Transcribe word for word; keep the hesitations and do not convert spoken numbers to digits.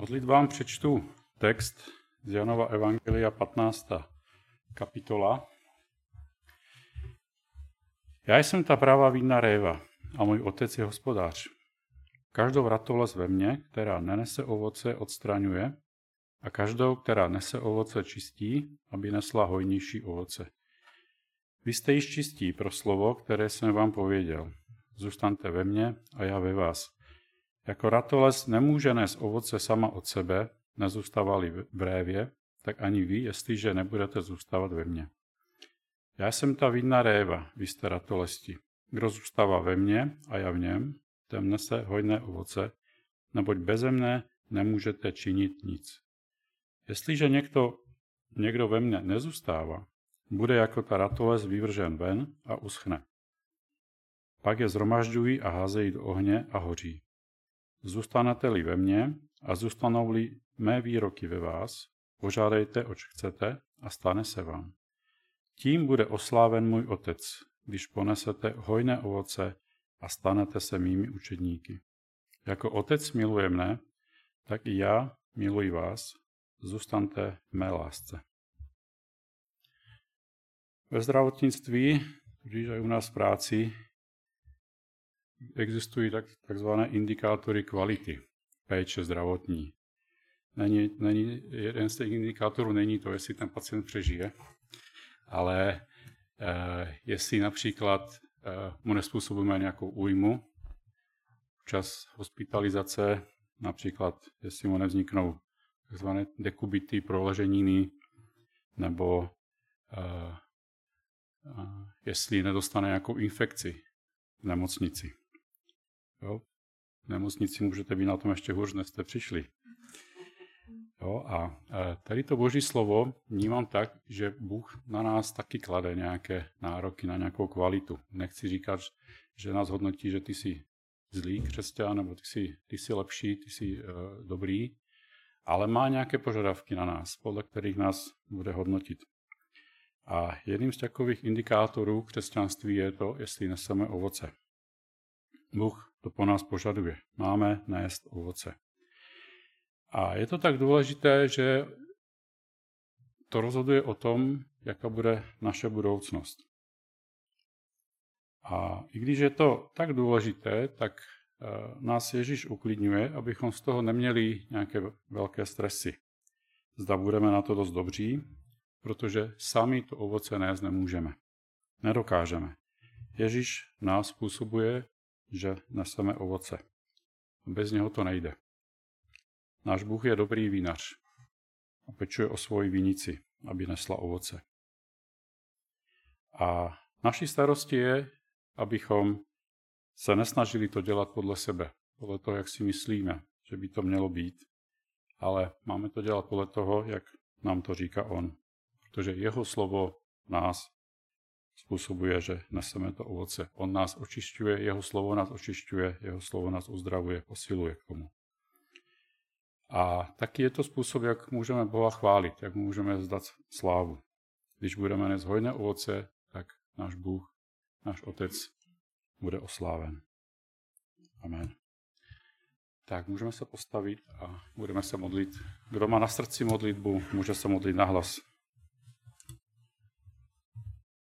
Modlitbám přečtu text z Janova Evangelia patnáctá kapitola. Já jsem ta pravá vínná réva a můj otec je hospodář. Každou ratolest ve mně, která nenese ovoce, odstraňuje a každou, která nese ovoce, čistí, aby nesla hojnější ovoce. Vy jste již čistí pro slovo, které jsem vám pověděl. Zůstaňte ve mně a já ve vás. Jako ratolest nemůže nést ovoce sama od sebe, nezůstávali v révě, tak ani vy, jestliže nebudete zůstávat ve mně. Já jsem ta vínná réva, vy jste ratolesti. Kdo zůstává ve mně a já v něm, ten nese hojné ovoce, neboť beze mne nemůžete činit nic. Jestliže někdo, někdo ve mně nezůstává, bude jako ta ratolest vyvržen ven a uschne. Pak je zhromažďují a házejí do ohně a hoří. Zůstanete-li ve mně a zůstanou-li mé výroky ve vás, požádejte, oč chcete a stane se vám. Tím bude osláven můj otec, když ponesete hojné ovoce a stanete se mými učedníky. Jako otec miluje mne, tak i já miluji vás, zůstaňte v mé lásce. Ve zdravotnictví, když i u nás v práci, existují tak, takzvané indikátory kvality péče zdravotní. Není, není, jeden z těch indikátorů není to, jestli ten pacient přežije, ale eh, jestli například eh, mu nezpůsobíme nějakou újmu včas hospitalizace, například jestli mu nevzniknou takzvané dekubity, proleženiny, nebo eh, eh, jestli nedostane nějakou infekci v nemocnici. Jo? V nemocnici můžete být na tom ještě hůř, než jste přišli. Jo? A tady to Boží slovo vnímám tak, že Bůh na nás taky klade nějaké nároky na nějakou kvalitu. Nechci říkat, že nás hodnotí, že ty jsi zlý křesťan, nebo ty jsi, ty jsi lepší, ty jsi uh, dobrý, ale má nějaké požadavky na nás, podle kterých nás bude hodnotit. A jedním z takových indikátorů křesťanství je to, jestli neseme ovoce. Bůh to po nás požaduje. Máme nést ovoce. A je to tak důležité, že to rozhoduje o tom, jaká bude naše budoucnost. A i když je to tak důležité, tak nás Ježíš uklidňuje, abychom z toho neměli nějaké velké stresy. Zda budeme na to dost dobří, protože sami to ovoce nést nemůžeme. Nedokážeme. Ježíš nás způsobuje, že neseme ovoce. Bez něho to nejde. Náš Bůh je dobrý vinař a pečuje o svoji vinici, aby nesla ovoce. A naší starostí je, abychom se nesnažili to dělat podle sebe, podle toho, jak si myslíme, že by to mělo být, ale máme to dělat podle toho, jak nám to říká on, protože jeho slovo nás způsobuje, že neseme to ovoce. On nás očišťuje, jeho slovo nás očišťuje, jeho slovo nás uzdravuje, posiluje k tomu. A taky je to způsob, jak můžeme Boha chválit, jak můžeme zdat slávu. Když budeme nést hojné ovoce, tak náš Bůh, náš Otec bude osláven. Amen. Tak, můžeme se postavit a budeme se modlit. Kdo má na srdci modlitbu, může se modlit nahlas.